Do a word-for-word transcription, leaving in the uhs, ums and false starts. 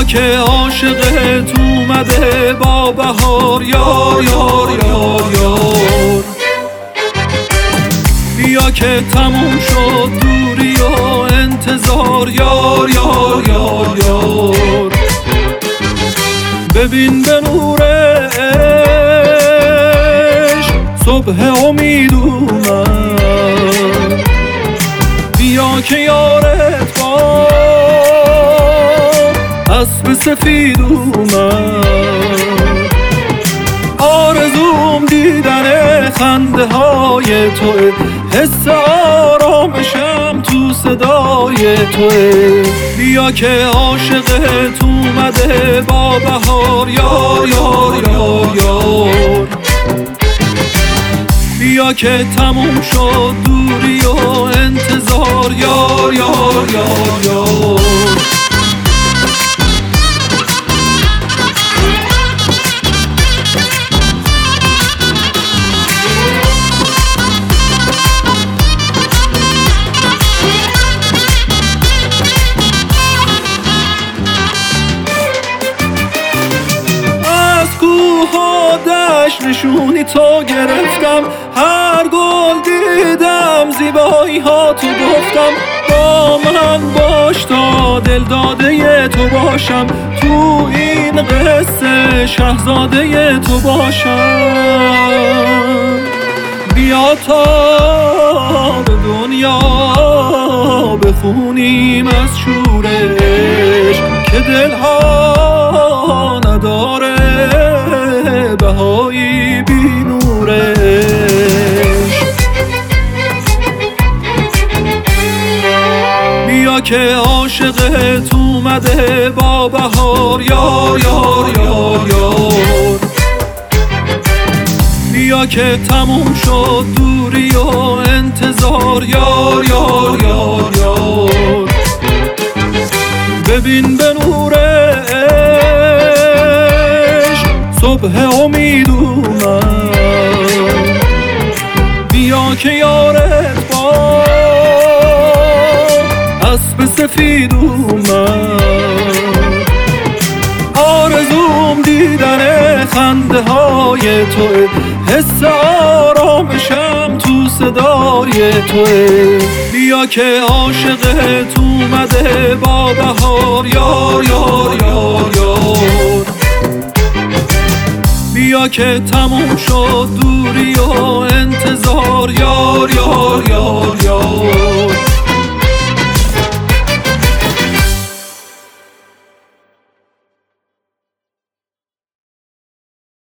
بیا که عاشقت اومده با بهار یار یار یار یار. بیا که تموم شد دوری و انتظار یار یار یار یار. ببین به نورش صبح امید اومد. بیا که یارت با اسب سفید اومد. آرزوم دیدن خنده های توه، حس آرامشم تو صدای توه. بیا که عاشقت اومده با بهار یار یار یار یار. بیا که تموم شد دوری و انتظار یار یار یار یار. نشونی تو گرفتم، هر گل دیدم زیبایی ها تو گفتم. با من باش تا دل داده تو باشم، تو این قصه شهزاده تو باشم. بیا تا به دنیا بخونیم از شورش که دلها نداره بهایی بی نورش. بیا که عاشقت اومده با بهار یار یار یار یار. بیا که تموم شد دوری و انتظار یار یار یار یار. ببین به نورش صبح امید اومد. بیا که یارت با اسب سفید اومد. آرزوم دیدن خنده های توه، حس آرامشم تو صدای توه. بیا که عاشقت اومده با بهار یار یار یار یار. بیا که تموم شد دوری و انتظار یار